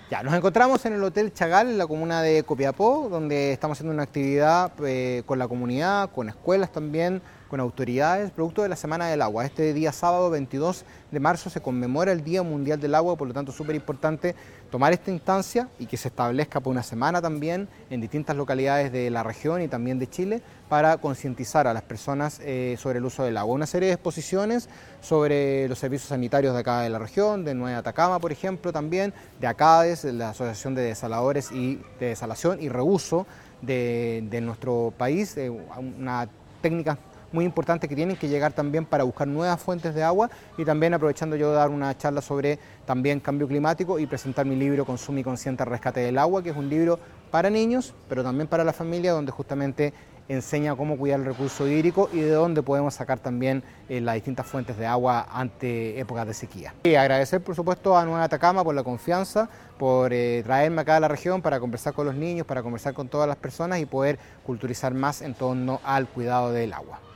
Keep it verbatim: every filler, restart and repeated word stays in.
Ya, nos encontramos en el Hotel Chagal, en la comuna de Copiapó, donde estamos haciendo una actividad eh, con la comunidad, con escuelas también, con autoridades, producto de la Semana del Agua. Este día sábado veintidós de marzo se conmemora el Día Mundial del Agua, por lo tanto es súper importante tomar esta instancia y que se establezca por una semana también en distintas localidades de la región y también de Chile para concientizar a las personas eh, sobre el uso del agua. Una serie de exposiciones sobre los servicios sanitarios de acá de la región, de Nueva Atacama, por ejemplo, también, de ACADES, la Asociación de Desaladores y de Desalación y Reuso de, de nuestro país, eh, una técnica muy importante que tienen que llegar también para buscar nuevas fuentes de agua, y también aprovechando yo de dar una charla sobre también cambio climático y presentar mi libro Consume Consciente al Rescate del Agua, que es un libro para niños, pero también para la familia, donde justamente enseña cómo cuidar el recurso hídrico y de dónde podemos sacar también eh, las distintas fuentes de agua ante épocas de sequía. Y agradecer por supuesto a Nueva Atacama por la confianza, por eh, traerme acá a la región para conversar con los niños, para conversar con todas las personas y poder culturizar más en torno al cuidado del agua.